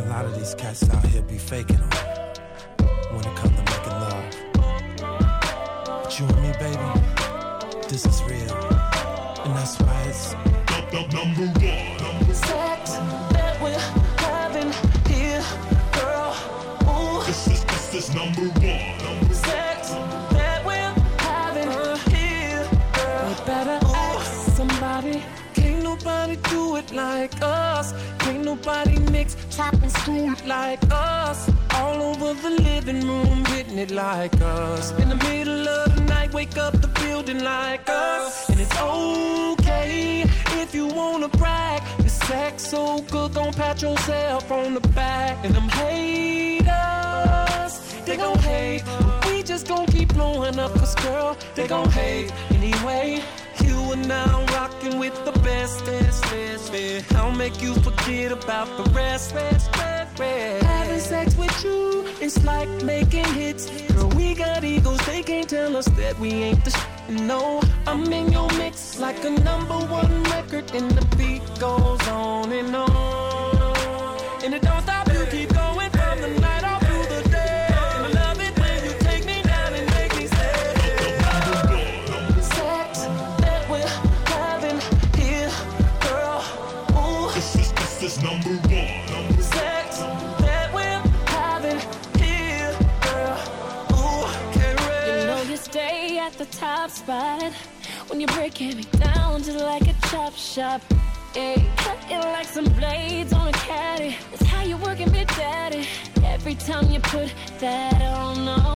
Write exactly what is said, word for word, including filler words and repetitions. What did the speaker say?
lot of these cats out here be faking them when it comes to making love. But you and me, baby, this is real. And that's why it's number one. Sex that we're having here, girl. Ooh. This is, this is number one. Sex that we're having here, girl. We better ask somebody. Can't nobody do it like us. Can't nobody mix, chop and stew it like us. All over the living room, hitting it like us. In the middle of the night, wake up the building like us. And it's okay if you wanna brag. Your sex so good, gon' pat yourself on the back. And them haters, they gon' hate. We just gon' keep blowing up, cause girl, they gon' hate anyway. You are now rocking with the best, best, best, best. I'll make you forget about the rest, rest, rest, rest. Having sex with you, it's like making hits. Girl, we got egos, they can't tell us that we ain't the shit. No, I'm in your mix like a number one record, and the beat goes on and on. And it don't stop, you keep going from the night all through the day. And I love it when you take me down and make me say sex that we're having here, girl. Ooh. This is, this is number one. Sex that we're having here, girl. Ooh, can't wait. You know you stay at the top spot when you're breaking me down just like a chop shop. Hey, cut it like some blades on a caddy. That's how you working, big daddy. Every time you put that on, on.